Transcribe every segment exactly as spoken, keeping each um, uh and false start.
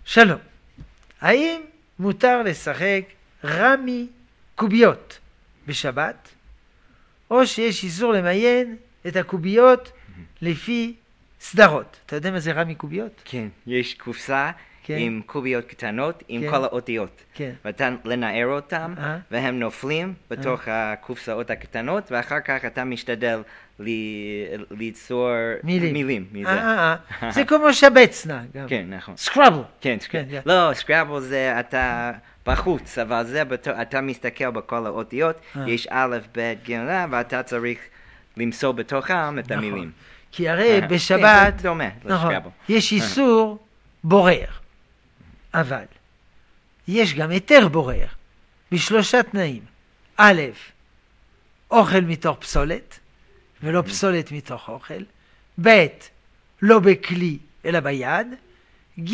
שלום. האם מותר לשחק רמי קוביות בשבת, או שיש איסור למיין את הקוביות לפי סדרות? אתה יודע מה זה רמי קוביות? כן, יש קופסה כן. עם קוביות קטנות, עם כן. כל האותיות. כן. ואתה לנער אותם, אה? והם נופלים בתוך הקופסאות הקטנות, ואחר כך אתה משתדל ל- ליצור מילים. מילים מזה. אה, אה, זה כמו שבצנה גם. כן, נכון. סקראבל. כן, כן, סקראבל. לא, סקראבל זה אתה בחוץ, אבל זה בתור, אתה מסתכל בכל האותיות, אה. יש א', ב', ג', ואתה צריך למצוא בתוכם את נכון. המילים. כי הרי אה, בשבת, כן, זה דומה נכון, לסקראבל. יש איסור בורר, אבל יש גם היתר בורר בשלושה תנאים. א', אוכל מתוך פסולת, ולא פסולת מתוך אוכל. ב', לא בכלי אלא ביד. ג',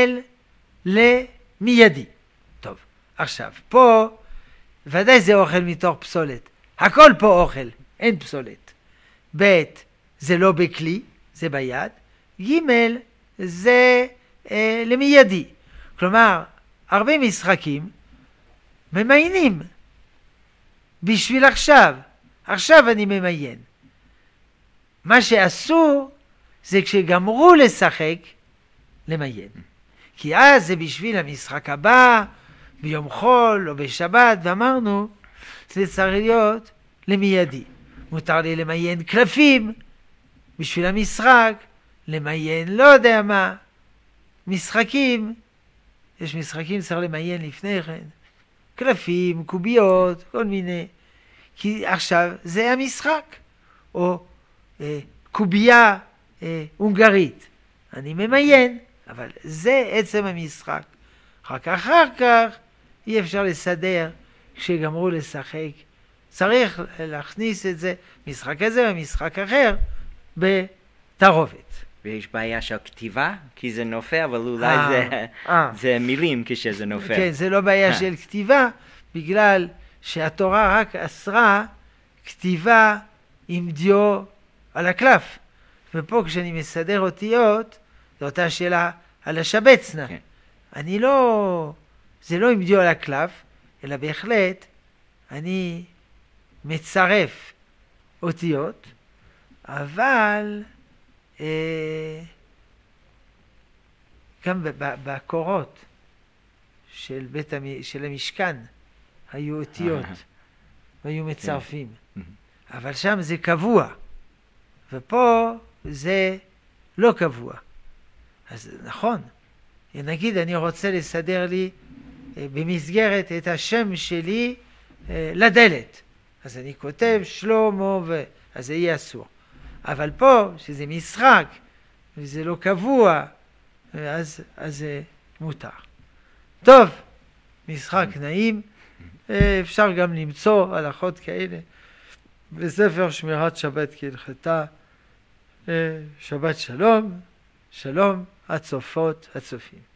למיידי. טוב, עכשיו, פה ודאי זה אוכל מתוך פסולת. הכל פה אוכל, אין פסולת. ב', זה לא בכלי, זה ביד. ג', זה אה, למיידי. כלומר, הרבה משחקים ממיינים בשביל עכשיו. עכשיו אני ממיין. מה שאסור זה כשגמרו לשחק למיין. כי אז זה בשביל המשחק הבא, ביום חול או בשבת, ואמרנו, זה צריך להיות למיידי. מותר לי למיין קלפים בשביל המשחק, למיין לא יודע מה, משחקים, יש משחקים צריך למיין לפני כן, קלפים, קוביות, כל מיני, כי עכשיו זה המשחק, או אה, קובייה אה, הונגרית, אני ממיין, אבל זה עצם המשחק. אחר כך, אחר כך, אי אפשר לסדר כשגמרו לשחק. צריך להכניס את זה, משחק הזה ומשחק אחר, בתערובת. ויש בעיה של כתיבה, כי זה נופל, אבל אולי אה, זה, אה. זה מילים כשזה נופל. כן, זה לא בעיה אה. של כתיבה, בגלל שהתורה רק אסרה כתיבה עם דיו על הקלף. ופה כשאני מסדר אותיות, זו אותה שאלה על השבצנה. כן. אני לא, זה לא עם דיו על הקלף, אלא בהחלט אני מצרף אותיות, אבל אה, גם בקורות של, בית המ... של המשכן היו אותיות והיו מצרפים. אבל שם זה קבוע, ופה זה לא קבוע. אז נכון, נגיד אני רוצה לסדר לי אה, במסגרת את השם שלי אה, לדלת. אז אני כותב שלמה, ו... אז זה יהיה אסור. אבל פה, שזה משחק, וזה לא קבוע, אז, אז זה מותר. טוב, משחק נעים, אפשר גם למצוא הלכות כאלה בספר שמירת שבת כהלכתה. שבת שלום, שלום הצופות הצופים.